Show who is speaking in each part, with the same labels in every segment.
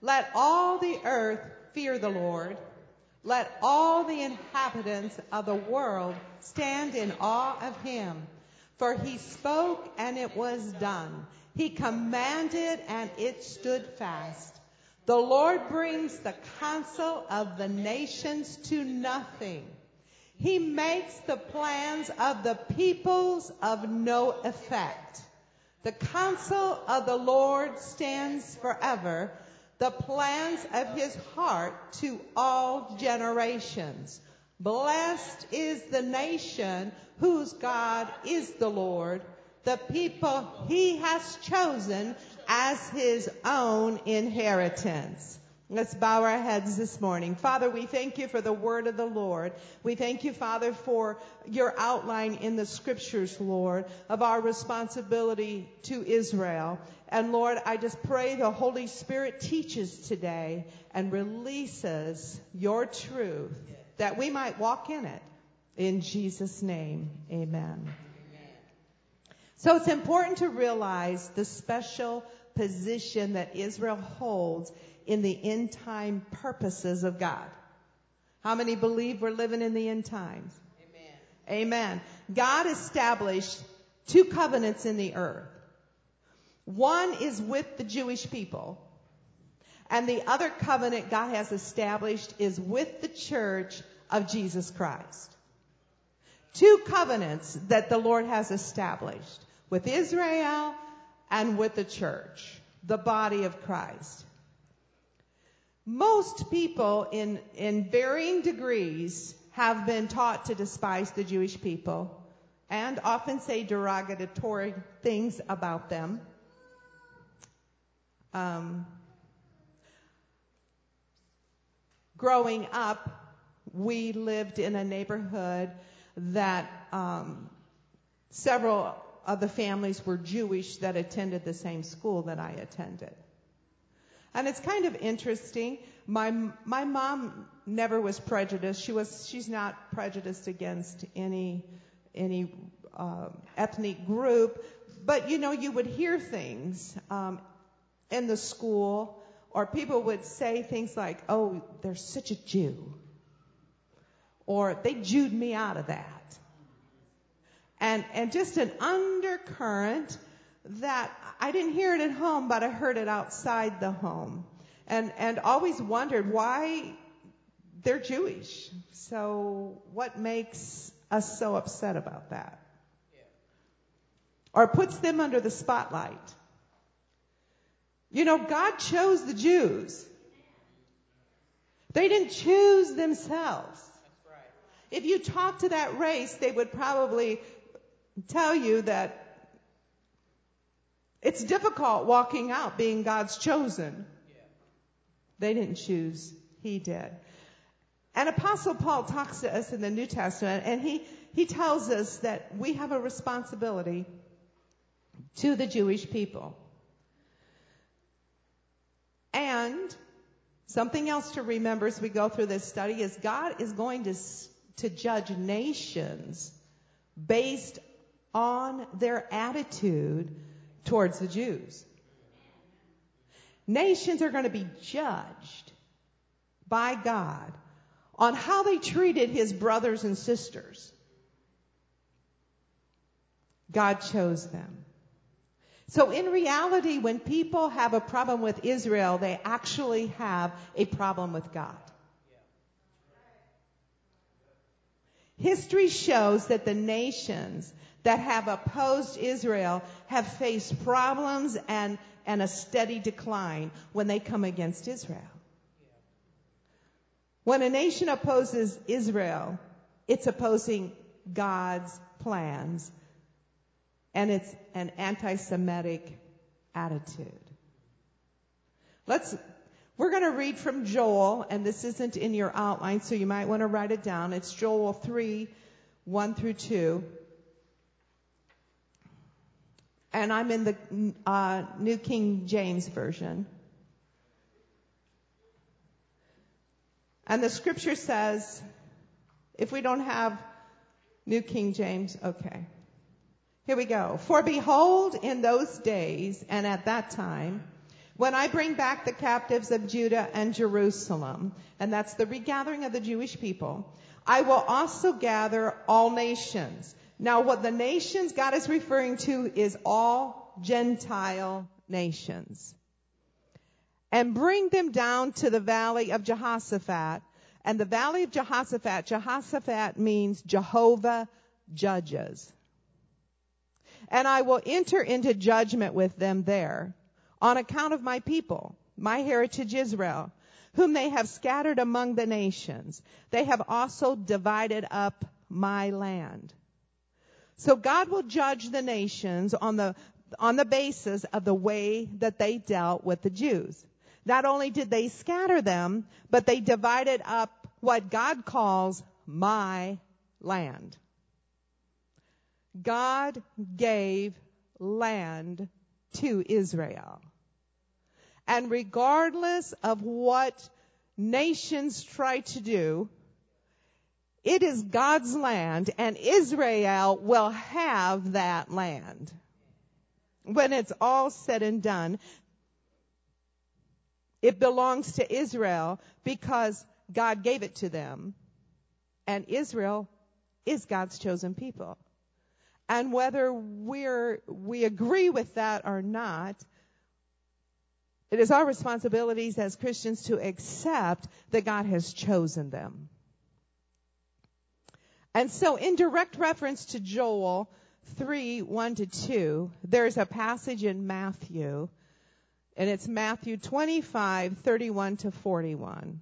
Speaker 1: Let all the earth fear the Lord. Let all the inhabitants of the world stand in awe of him. For he spoke, and it was done. He commanded, and it stood fast. The Lord brings the counsel of the nations to nothing. He makes the plans of the peoples of no effect. The counsel of the Lord stands forever, the plans of his heart to all generations. Blessed is the nation whose God is the Lord, the people he has chosen as his own inheritance. Let's bow our heads this morning. Father, we thank you for the word of the Lord. We thank you, Father, for your outline in the scriptures, Lord, of our responsibility to Israel. And Lord, I just pray the Holy Spirit teaches today and releases your truth that we might walk in it. In Jesus' name, amen. So it's important to realize the special position that Israel holds in the end time purposes of God. How many believe we're living in the end times? Amen. Amen. God established two covenants in the earth. One is with the Jewish people, and the other covenant God has established is with the church of Jesus Christ. Two covenants that the Lord has established with Israel and with the church, the body of Christ. Most people in varying degrees have been taught to despise the Jewish people and often say derogatory things about them. Growing up, we lived in a neighborhood that several of the families were Jewish that attended the same school that I attended. And it's kind of interesting. My mom never was prejudiced. She's not prejudiced against any ethnic group. But you would hear things in the school, or people would say things like, "Oh, they're such a Jew," or "They Jewed me out of that," and just an undercurrent that I didn't hear it at home, but I heard it outside the home, and always wondered why they're Jewish. So what makes us so upset about that? Or puts them under the spotlight? God chose the Jews. They didn't choose themselves. If you talk to that race, they would probably tell you that it's difficult walking out being God's chosen. They didn't choose. He did. And Apostle Paul talks to us in the New Testament, and he tells us that we have a responsibility to the Jewish people. And something else to remember as we go through this study is God is going to judge nations based on their attitude towards the Jews. Nations are going to be judged by God on how they treated his brothers and sisters. God chose them. So in reality, when people have a problem with Israel, they actually have a problem with God. History shows that the nations that have opposed Israel have faced problems and a steady decline when they come against Israel. When a nation opposes Israel, it's opposing God's plans, and it's an anti-Semitic attitude. We're going to read from Joel, and this isn't in your outline, so you might want to write it down. It's Joel 3, 1 through 2. And I'm in the New King James Version. And the scripture says, if we don't have New King James, okay. Here we go. For behold, in those days and at that time, when I bring back the captives of Judah and Jerusalem, and that's the regathering of the Jewish people, I will also gather all nations. Now, what the nations God is referring to is all Gentile nations. And bring them down to the valley of Jehoshaphat. And the valley of Jehoshaphat means Jehovah judges. And I will enter into judgment with them there on account of my people, my heritage Israel, whom they have scattered among the nations. They have also divided up my land. So God will judge the nations on the basis of the way that they dealt with the Jews. Not only did they scatter them, but they divided up what God calls my land. God gave land to Israel. And regardless of what nations try to do, it is God's land, and Israel will have that land. When it's all said and done, it belongs to Israel because God gave it to them. And Israel is God's chosen people. And whether we agree with that or not, it is our responsibilities as Christians to accept that God has chosen them. And so in direct reference to Joel 3:1-2, there's a passage in Matthew, and it's Matthew 25:31-41.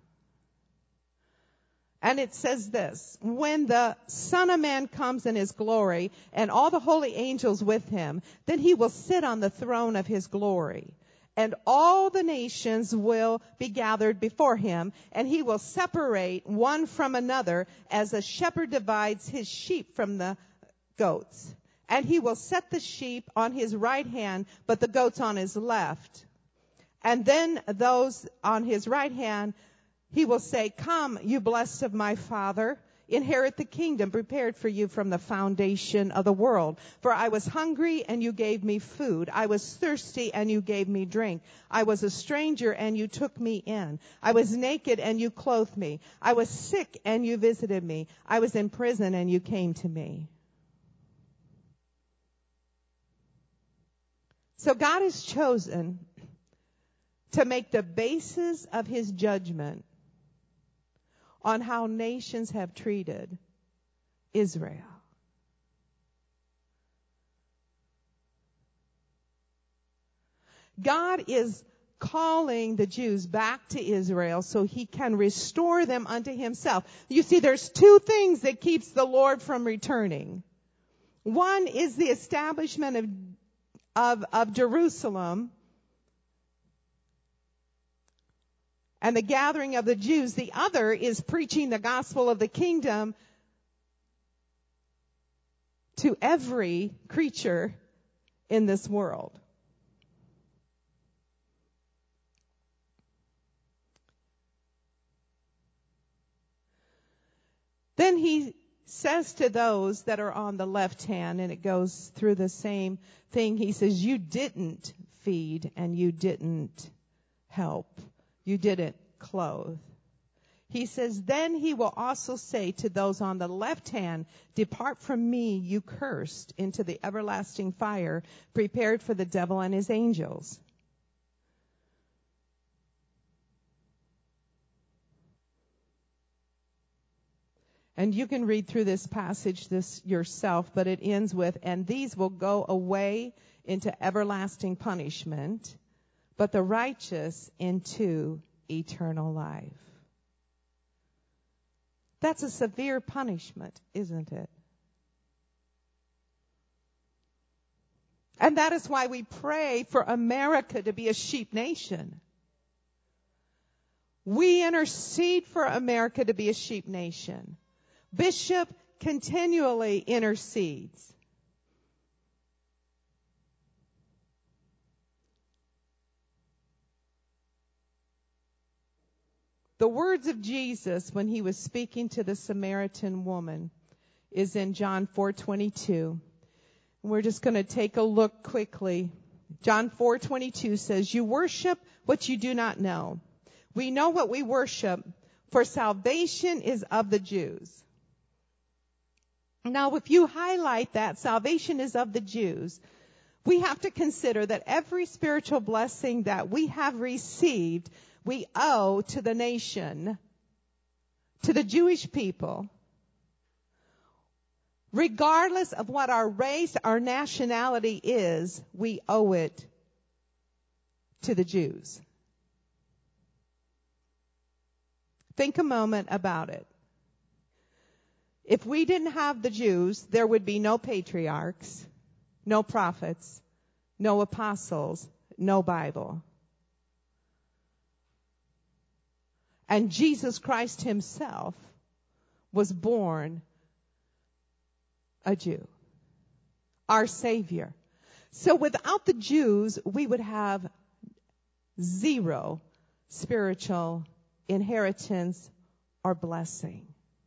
Speaker 1: And it says this: when the Son of Man comes in his glory and all the holy angels with him, then he will sit on the throne of his glory. And all the nations will be gathered before him, and he will separate one from another as a shepherd divides his sheep from the goats. And he will set the sheep on his right hand, but the goats on his left. And then those on his right hand, he will say, "Come, you blessed of my Father, inherit the kingdom prepared for you from the foundation of the world. For I was hungry, and you gave me food. I was thirsty, and you gave me drink. I was a stranger, and you took me in. I was naked, and you clothed me. I was sick, and you visited me. I was in prison, and you came to me." So God has chosen to make the basis of his judgment on how nations have treated Israel. God is calling the Jews back to Israel so he can restore them unto himself. You see, there's two things that keeps the Lord from returning. One is the establishment of Jerusalem and the gathering of the Jews. The other is preaching the gospel of the kingdom to every creature in this world. Then he says to those that are on the left hand, and it goes through the same thing, he says, you didn't feed and you didn't help. You didn't clothe. He says, then he will also say to those on the left hand, depart from me, you cursed, into the everlasting fire prepared for the devil and his angels. And you can read through this passage yourself, but it ends with, and these will go away into everlasting punishment, but the righteous into eternal life. That's a severe punishment, isn't it? And that is why we pray for America to be a sheep nation. We intercede for America to be a sheep nation. Bishop continually intercedes. The words of Jesus when he was speaking to the Samaritan woman is in John 4:22. We're just going to take a look quickly John 4:22 says, "You worship what you do not know. We know what we worship, for salvation is of the Jews." Now, if you highlight that salvation is of the Jews, we have to consider that every spiritual blessing that we have received, we owe to the nation, to the Jewish people. Regardless of what our race, our nationality is, we owe it to the Jews. Think a moment about it. If we didn't have the Jews, there would be no patriarchs, no prophets, no apostles, no Bible. And Jesus Christ himself was born a Jew, our Savior. So without the Jews, we would have zero spiritual inheritance or blessing.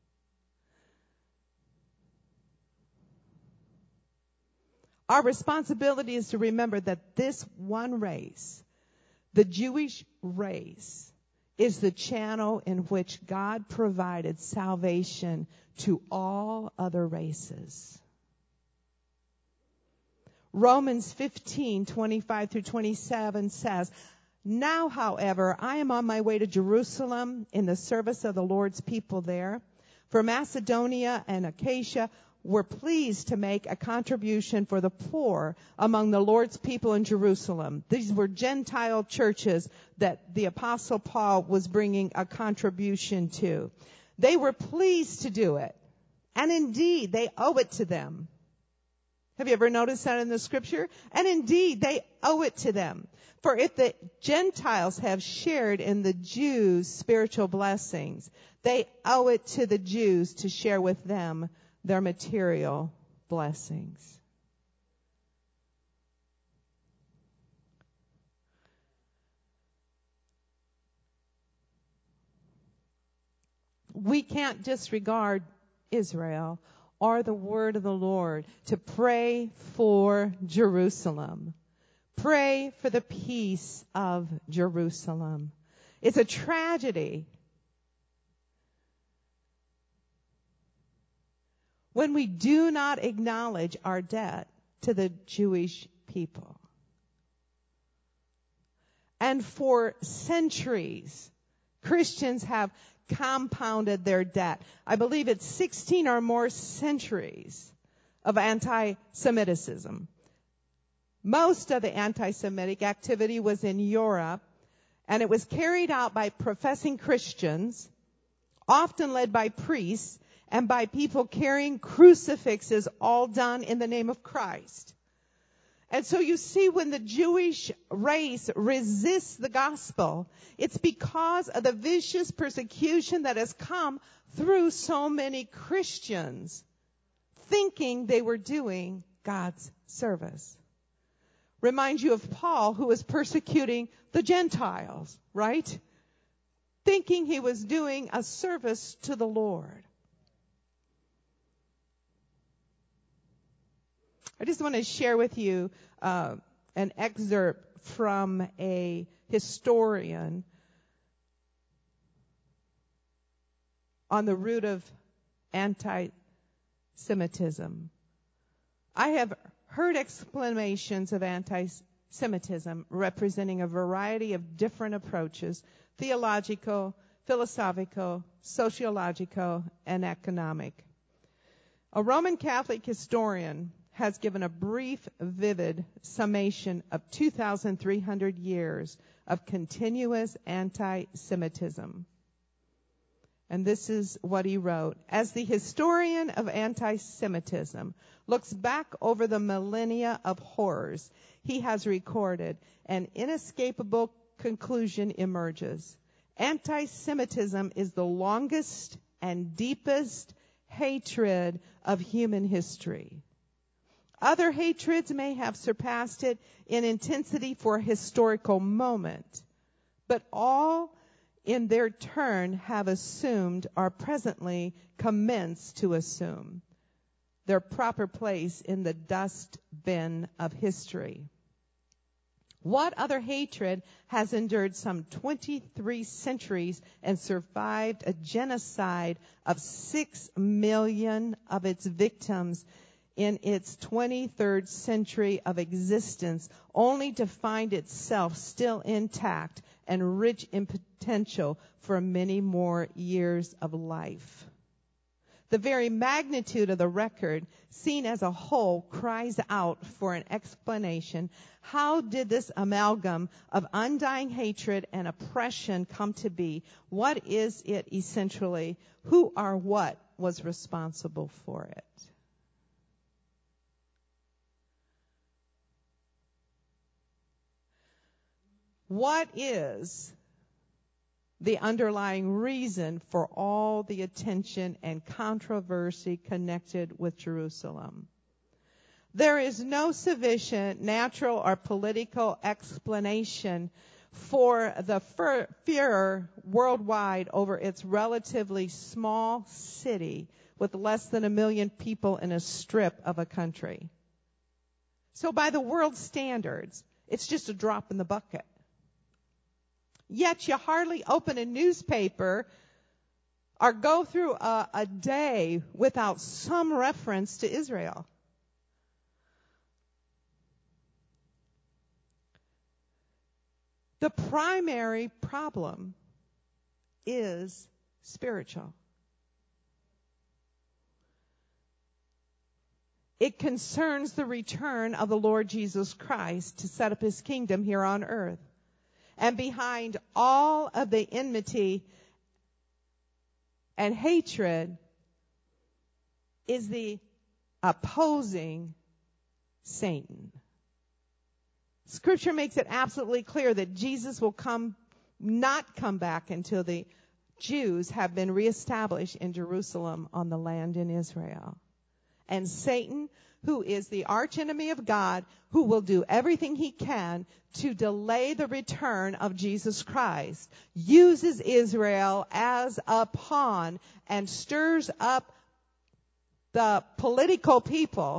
Speaker 1: Our responsibility is to remember that this one race, the Jewish race, is the channel in which God provided salvation to all other races. Romans 15:25 through 27 says, "Now, however, I am on my way to Jerusalem in the service of the Lord's people there. For Macedonia and Achaia were pleased to make a contribution for the poor among the Lord's people in Jerusalem." These were Gentile churches that the Apostle Paul was bringing a contribution to. They were pleased to do it. And indeed, they owe it to them. Have you ever noticed that in the scripture? And indeed, they owe it to them. For if the Gentiles have shared in the Jews' spiritual blessings, they owe it to the Jews to share with them their material blessings. We can't disregard Israel or the word of the Lord to pray for Jerusalem. Pray for the peace of Jerusalem. It's a tragedy when we do not acknowledge our debt to the Jewish people. And for centuries, Christians have compounded their debt. I believe it's 16 or more centuries of anti-Semitism. Most of the anti-Semitic activity was in Europe, and it was carried out by professing Christians, often led by priests, and by people carrying crucifixes, all done in the name of Christ. And so you see, when the Jewish race resists the gospel, it's because of the vicious persecution that has come through so many Christians thinking they were doing God's service. Remind you of Paul, who was persecuting the Gentiles, right? Thinking he was doing a service to the Lord. I just want to share with you an excerpt from a historian on the root of anti-Semitism. I have heard explanations of anti-Semitism representing a variety of different approaches: theological, philosophical, sociological, and economic. A Roman Catholic historian has given a brief, vivid summation of 2,300 years of continuous anti-Semitism. And this is what he wrote. As the historian of anti-Semitism looks back over the millennia of horrors he has recorded, an inescapable conclusion emerges. Anti-Semitism is the longest and deepest hatred of human history. Other hatreds may have surpassed it in intensity for a historical moment, but all in their turn have assumed, or presently commence to assume, their proper place in the dust bin of history. What other hatred has endured some 23 centuries and survived a genocide of 6 million of its victims in its 23rd century of existence, only to find itself still intact and rich in potential for many more years of life? The very magnitude of the record, seen as a whole, cries out for an explanation. How did this amalgam of undying hatred and oppression come to be? What is it essentially? Who or what was responsible for it? What is the underlying reason for all the attention and controversy connected with Jerusalem? There is no sufficient natural or political explanation for the furor worldwide over its relatively small city with less than 1 million people in a strip of a country. So by the world standards, it's just a drop in the bucket. Yet you hardly open a newspaper or go through a day without some reference to Israel. The primary problem is spiritual. It concerns the return of the Lord Jesus Christ to set up his kingdom here on earth. And behind all of the enmity and hatred is the opposing Satan. Scripture makes it absolutely clear that Jesus will not come back until the Jews have been reestablished in Jerusalem on the land in Israel. And Satan, who is the archenemy of God, who will do everything he can to delay the return of Jesus Christ, uses Israel as a pawn and stirs up the political people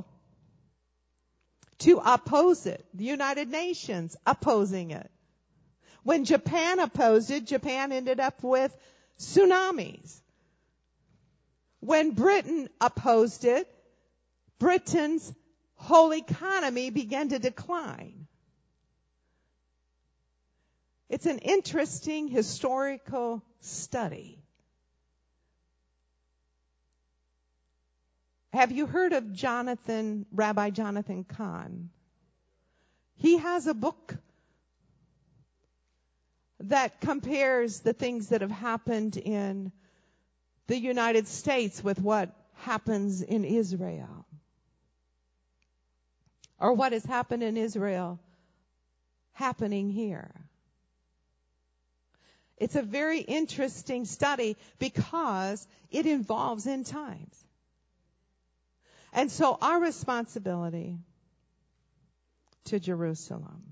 Speaker 1: to oppose it. The United Nations opposing it. When Japan opposed it, Japan ended up with tsunamis. When Britain opposed it, Britain's whole economy began to decline. It's an interesting historical study. Have you heard of Rabbi Jonathan Cahn? He has a book that compares the things that have happened in the United States with what happens in Israel, or what has happened in Israel happening here. It's a very interesting study because it involves end times. And so our responsibility to Jerusalem,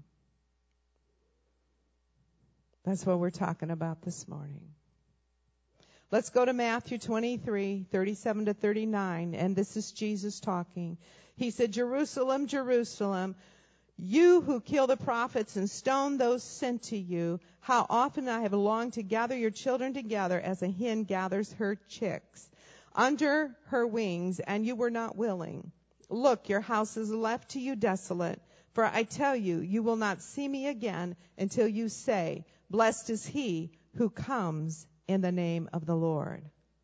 Speaker 1: that's what we're talking about this morning. Let's go to Matthew 23, 37 to 39, and this is Jesus talking. He said, Jerusalem, Jerusalem, you who kill the prophets and stone those sent to you, how often I have longed to gather your children together as a hen gathers her chicks under her wings, and you were not willing. Look, your house is left to you desolate. For I tell you, you will not see me again until you say, blessed is he who comes in the name of the Lord.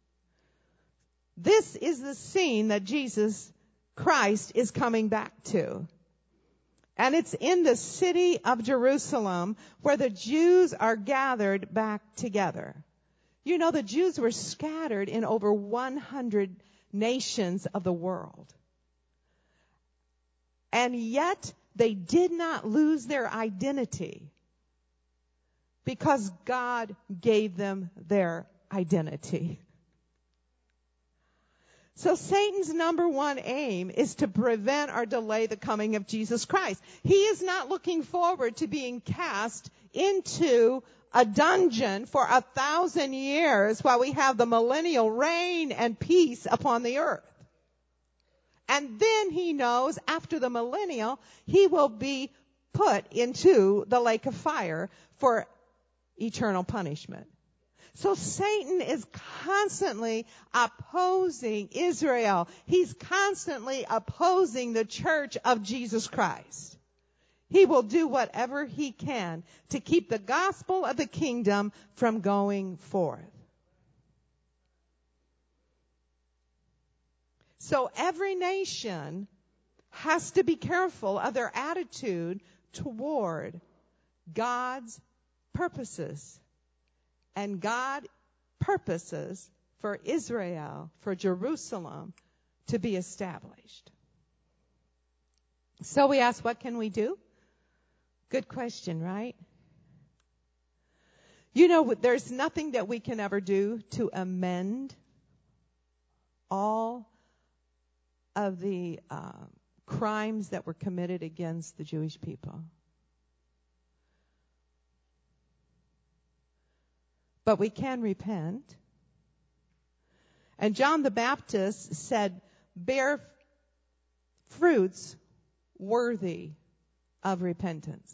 Speaker 1: This is the scene that Jesus Christ is coming back to. And it's in the city of Jerusalem where the Jews are gathered back together. You know, the Jews were scattered in over 100 nations of the world. And yet they did not lose their identity because God gave them their identity. So Satan's number one aim is to prevent or delay the coming of Jesus Christ. He is not looking forward to being cast into a dungeon for 1,000 years while we have the millennial reign and peace upon the earth. And then he knows after the millennial, he will be put into the lake of fire for eternal punishment. So Satan is constantly opposing Israel. He's constantly opposing the church of Jesus Christ. He will do whatever he can to keep the gospel of the kingdom from going forth. So every nation has to be careful of their attitude toward God's purposes. And God purposes for Israel, for Jerusalem, to be established. So we ask, what can we do? Good question, right? You know, there's nothing that we can ever do to amend all of the crimes that were committed against the Jewish people. But we can repent. And John the Baptist said, bear fruits worthy of repentance.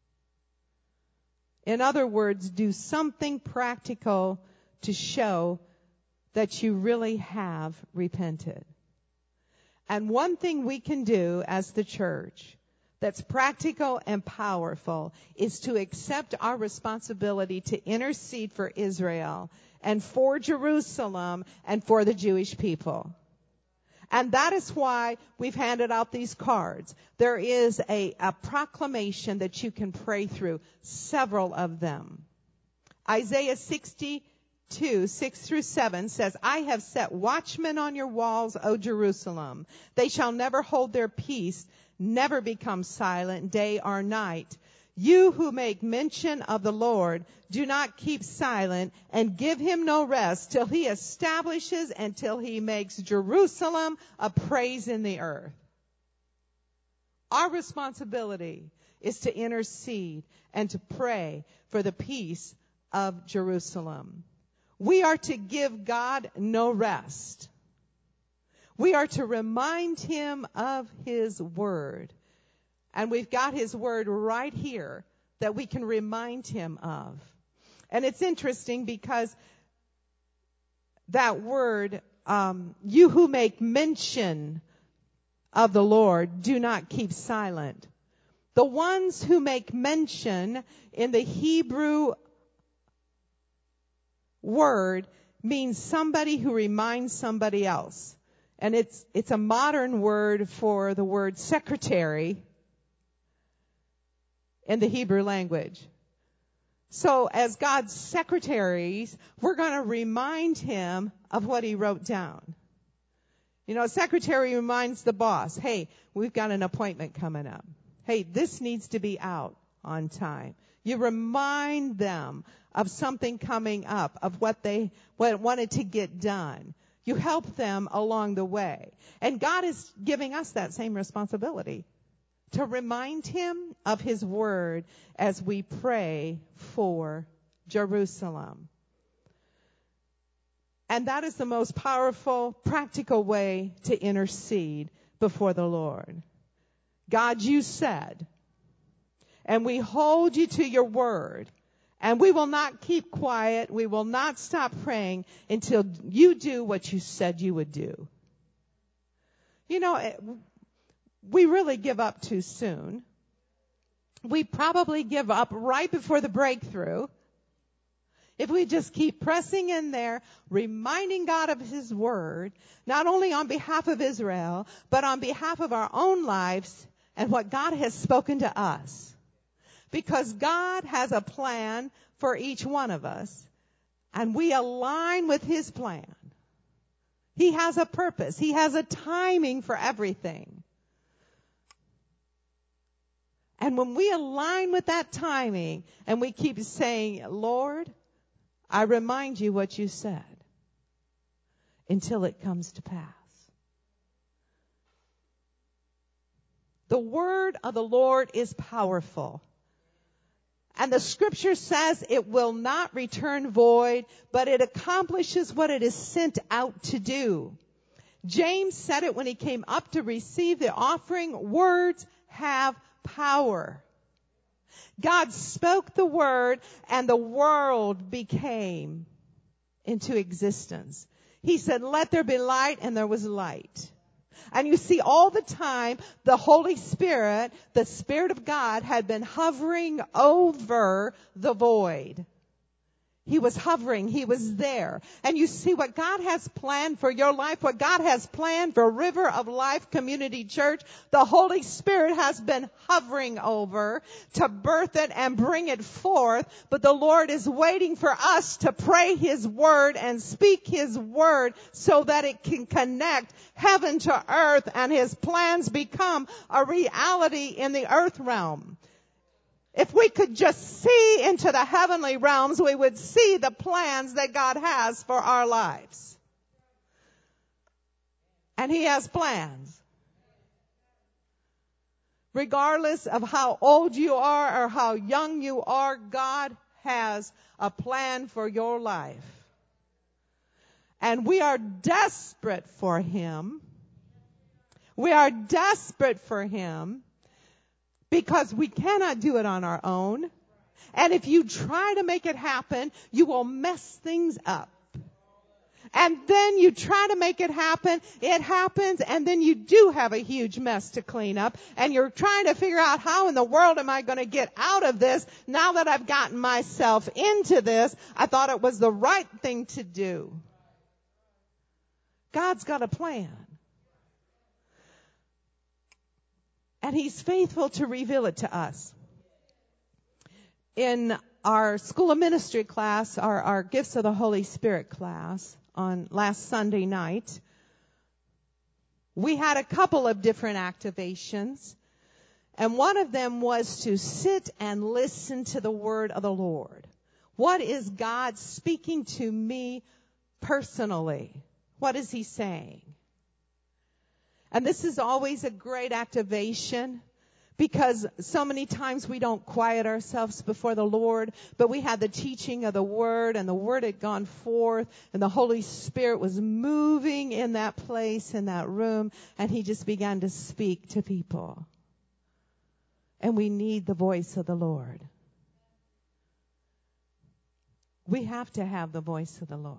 Speaker 1: In other words, do something practical to show that you really have repented. And one thing we can do as the church that's practical and powerful is to accept our responsibility to intercede for Israel and for Jerusalem and for the Jewish people. And that is why we've handed out these cards. There is a proclamation that you can pray through, several of them. Isaiah 62, 6 through 7 says, I have set watchmen on your walls, O Jerusalem. They shall never hold their peace, never become silent day or night. You who make mention of the Lord, do not keep silent and give him no rest till he establishes and till he makes Jerusalem a praise in the earth. Our responsibility is to intercede and to pray for the peace of Jerusalem. We are to give God no rest. We are to remind him of his word. And we've got his word right here that we can remind him of. And it's interesting because that word, you who make mention of the Lord, do not keep silent. The ones who make mention in the Hebrew word means somebody who reminds somebody else. And it's a modern word for the word secretary in the Hebrew language. So as God's secretaries, we're going to remind him of what he wrote down. You know, a secretary reminds the boss, hey, we've got an appointment coming up. Hey, this needs to be out on time. You remind them of something coming up, of what they wanted to get done. You help them along the way. And God is giving us that same responsibility to remind him of his word as we pray for Jerusalem. And that is the most powerful, practical way to intercede before the Lord. God, you said, and we hold you to your word. And we will not keep quiet. We will not stop praying until you do what you said you would do. You know, we really give up too soon. We probably give up right before the breakthrough. If we just keep pressing in there, reminding God of his word, not only on behalf of Israel, but on behalf of our own lives and what God has spoken to us. Because God has a plan for each one of us, and we align with his plan. He has a purpose. He has a timing for everything. And when we align with that timing, and we keep saying, Lord, I remind you what you said, until it comes to pass. The word of the Lord is powerful. And the scripture says it will not return void, but it accomplishes what it is sent out to do. James said it when he came up to receive the offering. Words have power. God spoke the word and the world became into existence. He said, let there be light, and there was light. And you see, all the time, the Holy Spirit, the Spirit of God, had been hovering over the void. He was hovering. He was there. And you see what God has planned for your life, what God has planned for River of Life Community Church, the Holy Spirit has been hovering over to birth it and bring it forth. But the Lord is waiting for us to pray His word and speak His word so that it can connect heaven to earth and His plans become a reality in the earth realm. If we could just see into the heavenly realms, we would see the plans that God has for our lives. And He has plans. Regardless of how old you are or how young you are, God has a plan for your life. And we are desperate for Him. We are desperate for Him. Because we cannot do it on our own. And if you try to make it happen, you will mess things up. And then you try to make it happens, and then you do have a huge mess to clean up. And you're trying to figure out, how in the world am I going to get out of this now that I've gotten myself into this? I thought it was the right thing to do. God's got a plan. And He's faithful to reveal it to us. In our School of Ministry class, our Gifts of the Holy Spirit class on last Sunday night, we had a couple of different activations. And one of them was to sit and listen to the word of the Lord. What is God speaking to me personally? What is He saying? And this is always a great activation because so many times we don't quiet ourselves before the Lord, but we had the teaching of the Word, and the Word had gone forth, and the Holy Spirit was moving in that place, in that room, and He just began to speak to people. And we need the voice of the Lord. We have to have the voice of the Lord.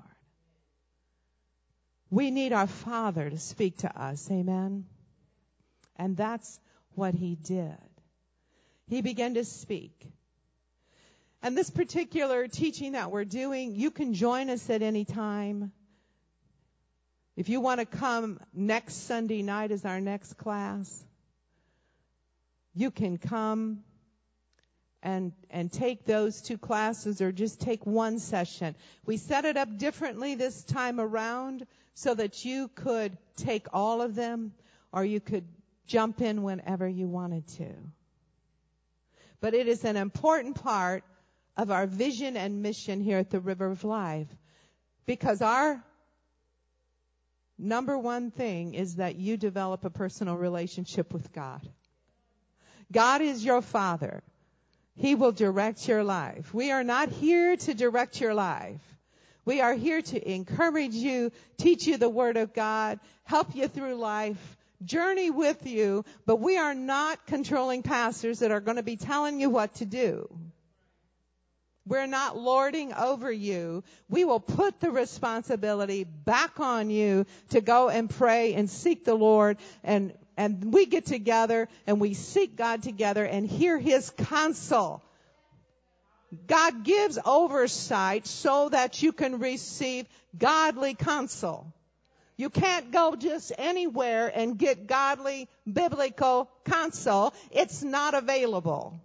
Speaker 1: We need our Father to speak to us. Amen? And that's what He did. He began to speak. And this particular teaching that we're doing, you can join us at any time. If you want to come next Sunday night as our next class, you can come and take those two classes, or just take one session. We set it up differently this time around, so that you could take all of them, or you could jump in whenever you wanted to. But it is an important part of our vision and mission here at the River of Life, because our number one thing is that you develop a personal relationship with God. God is your Father. He will direct your life. We are not here to direct your life. We are here to encourage you, teach you the Word of God, help you through life, journey with you, but we are not controlling pastors that are going to be telling you what to do. We're not lording over you. We will put the responsibility back on you to go and pray and seek the Lord, and we get together and we seek God together and hear His counsel. God gives oversight so that you can receive godly counsel. You can't go just anywhere and get godly biblical counsel. It's not available.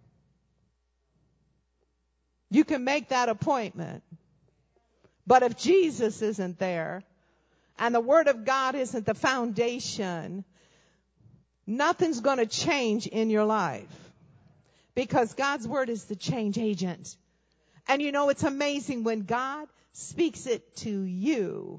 Speaker 1: You can make that appointment. But if Jesus isn't there and the Word of God isn't the foundation, nothing's going to change in your life. Because God's Word is the change agent. And you know, it's amazing when God speaks it to you.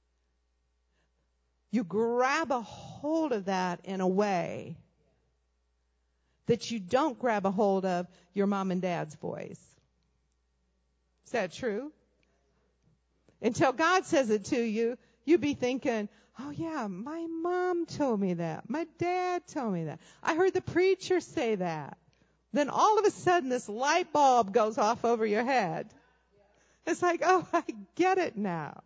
Speaker 1: You grab a hold of that in a way that you don't grab a hold of your mom and dad's voice. Is that true? Until God says it to you, you be thinking, oh yeah, my mom told me that. My dad told me that. I heard the preacher say that. then all of a sudden this light bulb goes off over your head. It's like, oh, I get it now.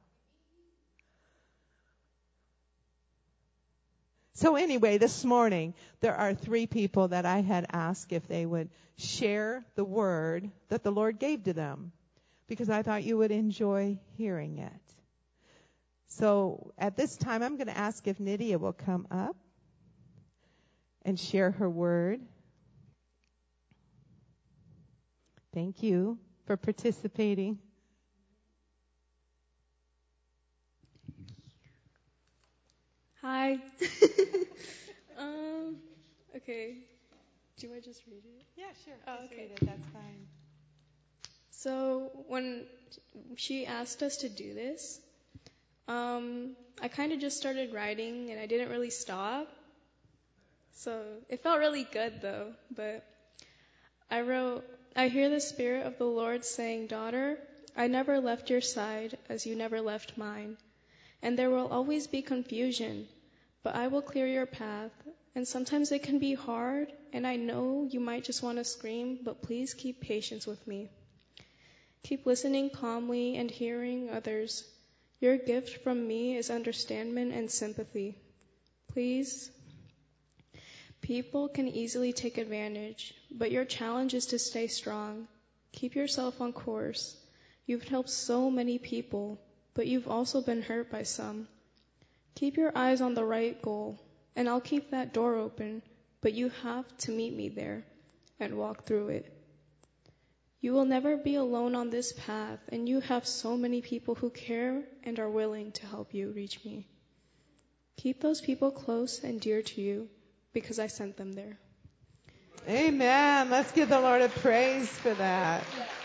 Speaker 1: So anyway, this morning, there are 3 people that I had asked if they would share the word that the Lord gave to them, because I thought you would enjoy hearing it. So at this time, I'm going to ask if Nydia will come up and share her word. Thank you for participating.
Speaker 2: Hi. Okay. Do I just read it?
Speaker 1: Yeah, sure.
Speaker 2: Oh,
Speaker 1: Just
Speaker 2: okay.
Speaker 1: read it. That's fine.
Speaker 2: So when she asked us to do this, I kind of just started writing and I didn't really stop. So it felt really good though. But I wrote, I hear the Spirit of the Lord saying, "Daughter, I never left your side as you never left mine. And there will always be confusion, but I will clear your path. And sometimes it can be hard, and I know you might just want to scream, but please keep patience with me. Keep listening calmly and hearing others. Your gift from me is understanding and sympathy. Please. People can easily take advantage, but your challenge is to stay strong. Keep yourself on course. You've helped so many people, but you've also been hurt by some. Keep your eyes on the right goal, and I'll keep that door open, but you have to meet me there and walk through it. You will never be alone on this path, and you have so many people who care and are willing to help you reach me. Keep those people close and dear to you, because I sent them there."
Speaker 1: Amen. Let's give the Lord a praise for that.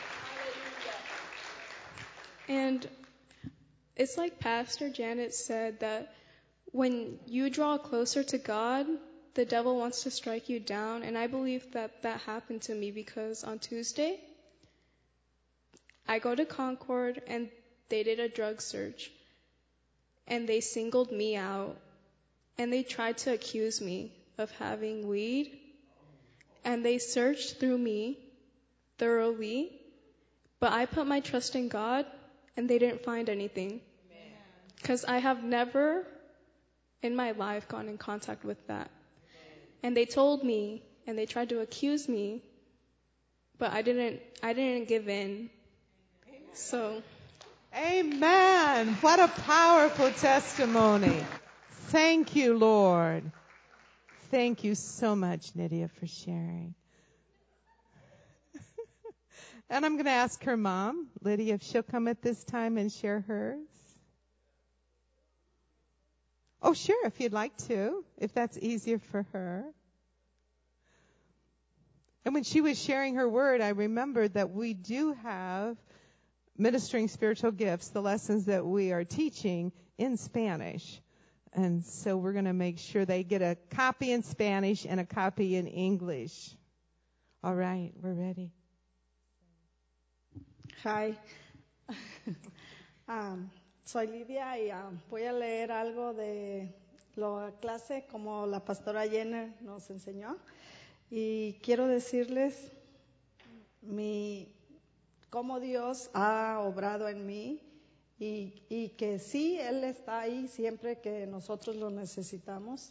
Speaker 2: And it's like Pastor Janet said, that when you draw closer to God, the devil wants to strike you down. And I believe that that happened to me, because on Tuesday, I go to Concord and they did a drug search. And they singled me out. And they tried to accuse me of having weed. And they searched through me thoroughly. But I put my trust in God, and they didn't find anything. Because I have never in my life gone in contact with that. And they told me, and they tried to accuse me, but I didn't give in. So.
Speaker 1: Amen. What a powerful testimony. Thank you, Lord. Thank you so much, Nydia, for sharing. And I'm going to ask her mom, Lydia, if she'll come at this time and share hers. Oh, sure, if you'd like to, if that's easier for her. And when she was sharing her word, I remembered that we do have Ministering Spiritual Gifts, the lessons that we are teaching in Spanish. And so we're going to make sure they get a copy in Spanish and a copy in English. All right, we're ready.
Speaker 3: Hi, soy Lidia y voy a leer algo de la clase como la pastora Jenner nos enseñó. Y quiero decirles cómo Dios ha obrado en mí y que sí, Él está ahí siempre que nosotros lo necesitamos.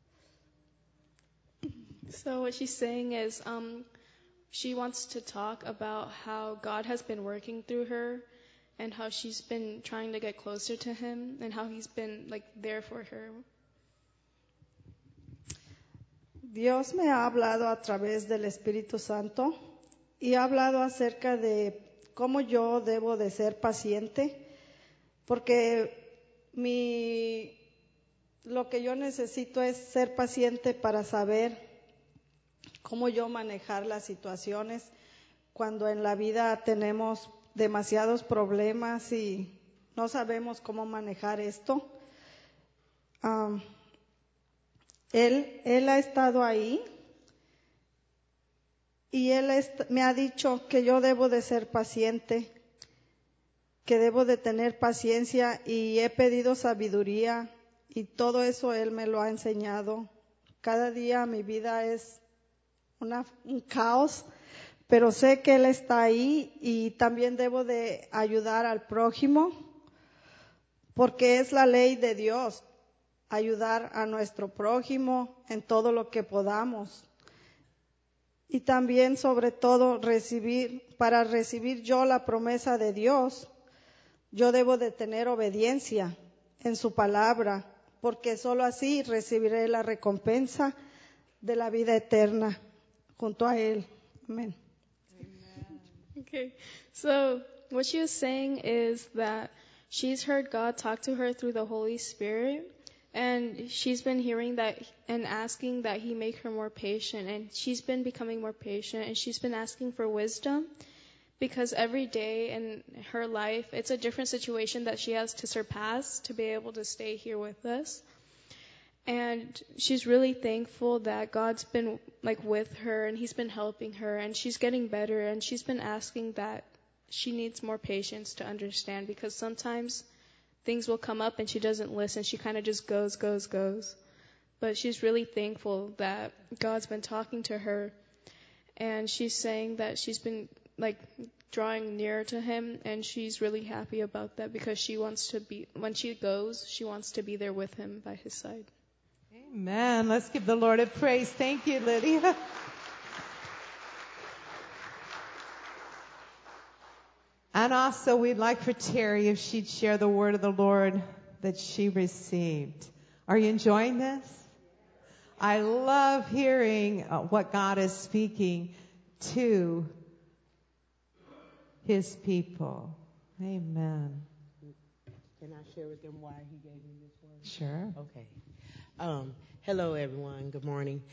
Speaker 2: So what she's saying is, she wants to talk about how God has been working through her, and how she's been trying to get closer to Him, and how He's been there for her.
Speaker 3: Dios me ha hablado a través del Espíritu Santo y ha hablado acerca de cómo yo debo de ser paciente, porque lo que yo necesito es ser paciente para saber cómo yo manejar las situaciones cuando en la vida tenemos demasiados problemas y no sabemos cómo manejar esto. Él ha estado ahí y Él me ha dicho que yo debo de ser paciente, que debo de tener paciencia, y he pedido sabiduría y todo eso Él me lo ha enseñado. Cada día mi vida es un caos, pero sé que Él está ahí y también debo de ayudar al prójimo, porque es la ley de Dios, ayudar a nuestro prójimo en todo lo que podamos. Y también, sobre todo, para recibir yo la promesa de Dios, yo debo de tener obediencia en su palabra, porque solo así recibiré la recompensa de la vida eterna junto a Él. Amén.
Speaker 2: Okay, so what she was saying is that she's heard God talk to her through the Holy Spirit, and she's been hearing that and asking that He make her more patient, and she's been becoming more patient, and she's been asking for wisdom, because every day in her life, it's a different situation that she has to surpass to be able to stay here with us. And she's really thankful that God's been with her, and He's been helping her, and she's getting better, and she's been asking that she needs more patience to understand, because sometimes things will come up and she doesn't listen. She kind of just goes. But she's really thankful that God's been talking to her, and she's saying that she's been drawing nearer to Him, and she's really happy about that, because she wants to be, when she goes, she wants to be there with Him by His side.
Speaker 1: Amen. Let's give the Lord a praise. Thank you, Lydia. And also, we'd like for Terry if she'd share the word of the Lord that she received. Are you enjoying this? I love hearing what God is speaking to His people. Amen.
Speaker 4: Can I share with them why He gave me this word?
Speaker 1: Sure.
Speaker 4: Okay. Hello, everyone. Good morning.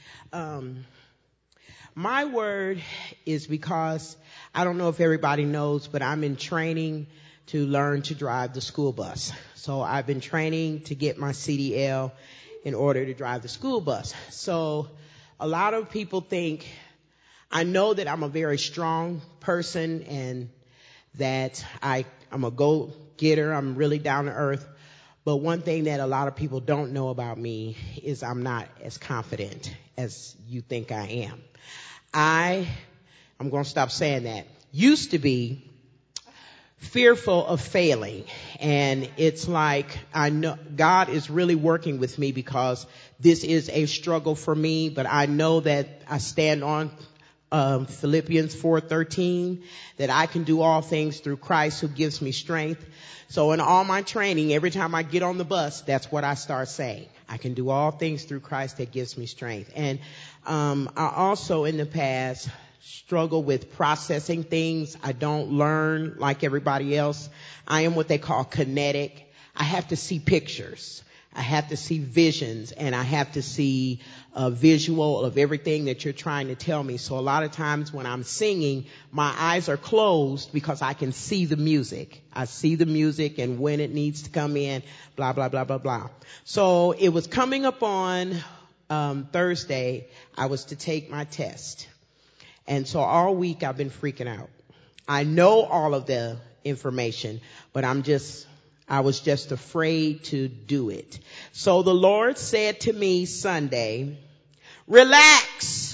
Speaker 4: My word is because I don't know if everybody knows, but I'm in training to learn to drive the school bus. So I've been training to get my CDL in order to drive the school bus. So a lot of people think, I know that I'm a very strong person and that I'm a go-getter. I'm really down to earth. But one thing that a lot of people don't know about me is I'm not as confident as you think I am. I'm going to stop saying that. Used to be fearful of failing. And it's like, I know God is really working with me, because this is a struggle for me, but I know that I stand on Philippians 4:13, that I can do all things through Christ who gives me strength. So in all my training, every time I get on the bus, that's what I start saying. I can do all things through Christ that gives me strength. And I also in the past struggle with processing things. I don't learn like everybody else. I am what they call kinetic. I have to see pictures. I have to see visions, and I have to see a visual of everything that you're trying to tell me. So a lot of times when I'm singing, my eyes are closed because I can see the music. I see the music and when it needs to come in, blah, blah, blah, blah, blah. So it was coming up on Thursday. I was to take my test. And so all week I've been freaking out. I know all of the information, but I was just afraid to do it. So the Lord said to me Sunday, relax.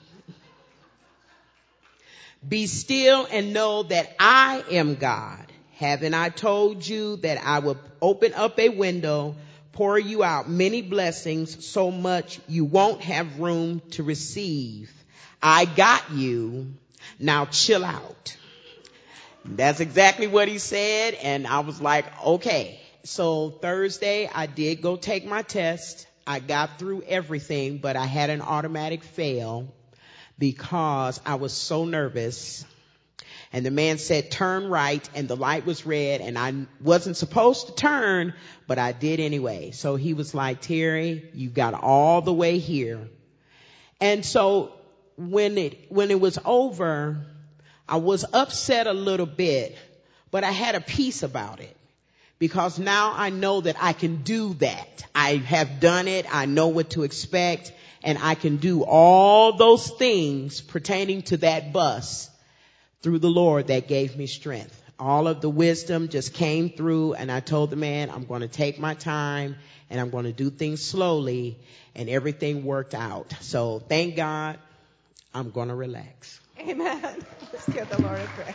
Speaker 4: Be still and know that I am God. Haven't I told you that I will open up a window, pour you out many blessings, so much you won't have room to receive? I got you. Now chill out. That's exactly what he said. And I was like, okay. So Thursday, I did go take my test. I got through everything, but I had an automatic fail because I was so nervous. And the man said, turn right, and the light was red, and I wasn't supposed to turn, but I did anyway. So he was like, Terry, you got all the way here. And so when it was over, I was upset a little bit, but I had a peace about it, because now I know that I can do that. I have done it. I know what to expect, and I can do all those things pertaining to that bus through the Lord that gave me strength. All of the wisdom just came through, and I told the man, I'm going to take my time and I'm going to do things slowly, and everything worked out. So thank God. I'm going to relax.
Speaker 1: Amen. Let's give the Lord a praise.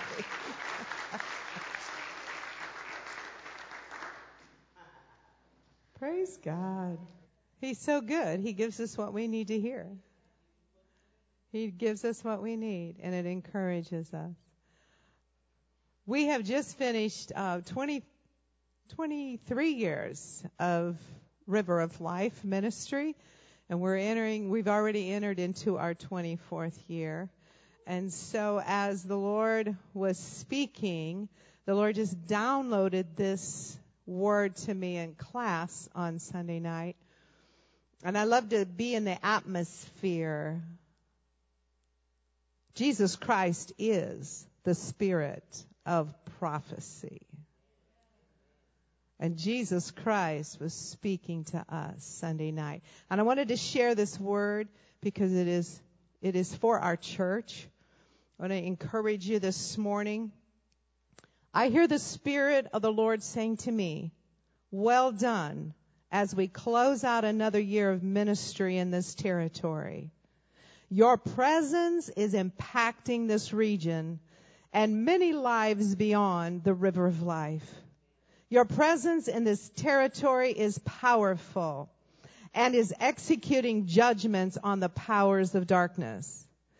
Speaker 1: Praise God. He's so good. He gives us what we need to hear. He gives us what we need, and it encourages us. We have just finished 23 years of River of Life ministry, and we've already entered into our 24th year. And so as the Lord was speaking, the Lord just downloaded this word to me in class on Sunday night. And I love to be in the atmosphere. Jesus Christ is the spirit of prophecy. And Jesus Christ was speaking to us Sunday night. And I wanted to share this word because it is for our church. I want to encourage you this morning. I hear the Spirit of the Lord saying to me, well done, as we close out another year of ministry in this territory. Your presence is impacting this region and many lives beyond the River of Life. Your presence in this territory is powerful and is executing judgments on the powers of darkness.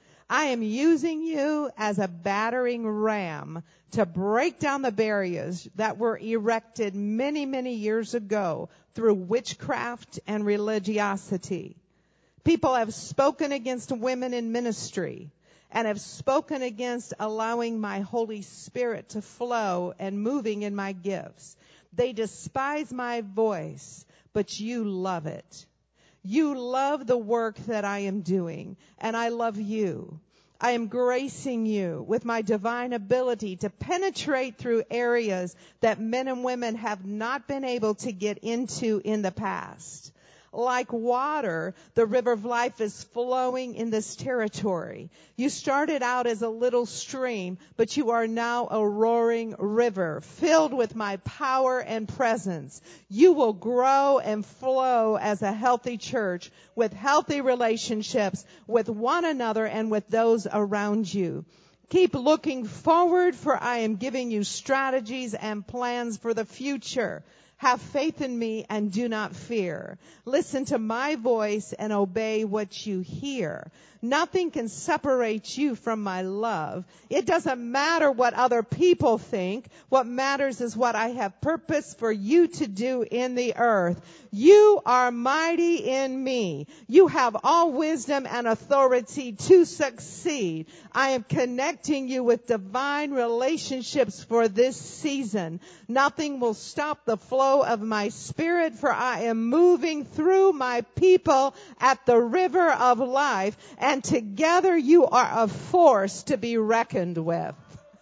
Speaker 1: I am using you as a battering ram to break down the barriers that were erected many, many years ago through witchcraft and religiosity. People have spoken against women in ministry and have spoken against allowing my Holy Spirit to flow and moving in my gifts. They despise my voice, but you love it. You love the work that I am doing, and I love you. I am gracing you with my divine ability to penetrate through areas that men and women have not been able to get into in the past. Like water, the River of Life is flowing in this territory. You started out as a little stream, but you are now a roaring river filled with my power and presence. You will grow and flow as a healthy church with healthy relationships with one another and with those around you. Keep looking forward, for I am giving you strategies and plans for the future. Have faith in me and do not fear. Listen to my voice and obey what you hear. Nothing can separate you from my love. It doesn't matter what other people think. What matters is what I have purpose for you to do in the earth. You are mighty in me. You have all wisdom and authority to succeed. I am connecting you with divine relationships for this season. Nothing will stop the flow of my spirit, for I am moving through my people at the River of Life, and together you are a force to be reckoned with.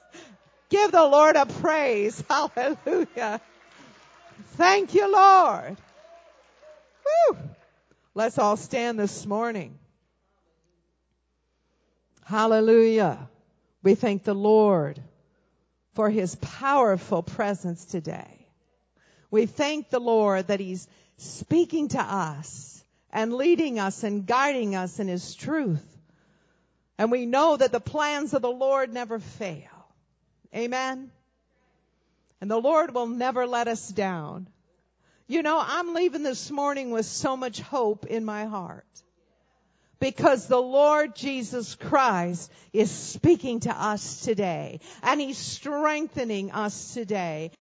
Speaker 1: Give the Lord a praise. Hallelujah. Thank you, Lord. Woo. Let's all stand this morning. Hallelujah. We thank the Lord for his powerful presence today. We thank the Lord that he's speaking to us and leading us and guiding us in his truth. And we know that the plans of the Lord never fail. Amen. And the Lord will never let us down. You know, I'm leaving this morning with so much hope in my heart, because the Lord Jesus Christ is speaking to us today, and he's strengthening us today.